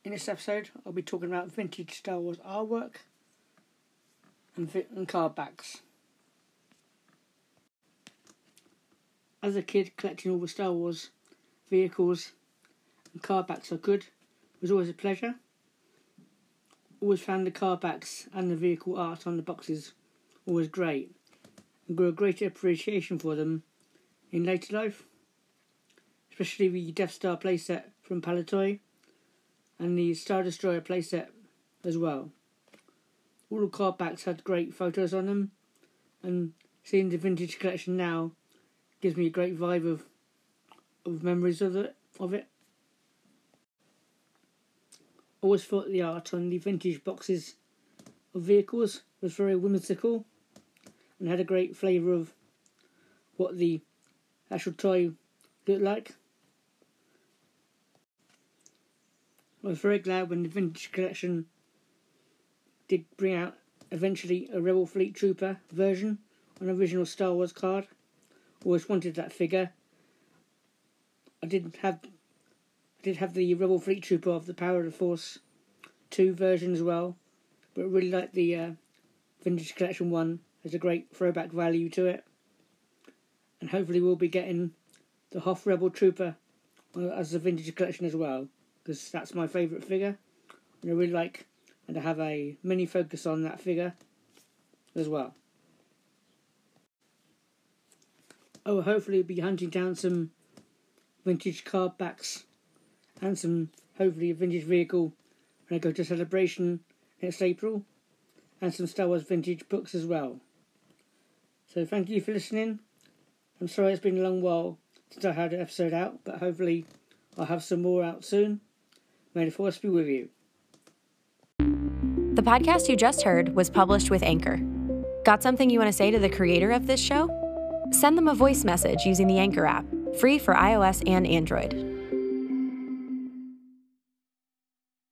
In this episode, I'll be talking about vintage Star Wars artwork and card backs. As a kid, collecting all the Star Wars vehicles and card backs are good. It was always a pleasure. Always found the card backs and the vehicle art on the boxes always great, and grew a greater appreciation for them in later life, especially the Death Star playset from Palitoy and the Star Destroyer playset as well. All the card backs had great photos on them, and seeing the vintage collection now gives me a great vibe of memories of it. Always thought the art on the vintage boxes of vehicles was very whimsical and had a great flavour of what the actual toy looked like. I was very glad when the vintage collection did bring out eventually a Rebel Fleet Trooper version on an original Star Wars card. Always wanted that figure. I did have the Rebel Fleet Trooper of the Power of the Force 2 version as well, but I really like the vintage collection one. There's a great throwback value to it, and hopefully we'll be getting the Hoth Rebel Trooper as a vintage collection as well, because that's my favourite figure, and I really like and to have a mini focus on that figure as well. I will hopefully be hunting down some vintage card backs and some, hopefully, a vintage vehicle when I go to Celebration next April, and some Star Wars vintage books as well. So thank you for listening. I'm sorry it's been a long while since I had an episode out, but hopefully I'll have some more out soon. May the Force be with you. The podcast you just heard was published with Anchor. Got something you want to say to the creator of this show? Send them a voice message using the Anchor app, free for iOS and Android.